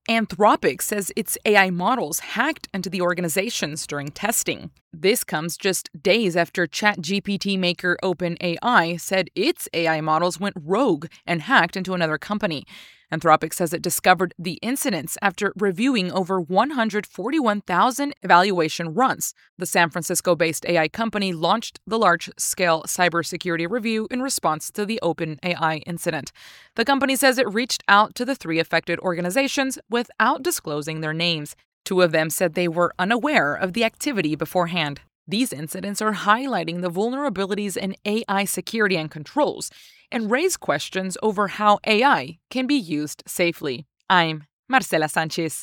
Anthropic says its AI models hacked into the organizations during testing. This comes just days after ChatGPT maker OpenAI said its AI models went rogue and hacked into another company. Anthropic says it discovered the incidents after reviewing over 141,000 evaluation runs. The San Francisco-based AI company launched the large-scale cybersecurity review in response to the OpenAI incident. The company says it reached out to the 3 affected organizations without disclosing their names. 2 of them said they were unaware of the activity beforehand. These incidents are highlighting the vulnerabilities in AI security and controls and raise questions over how AI can be used safely. I'm Marcela Sanchez.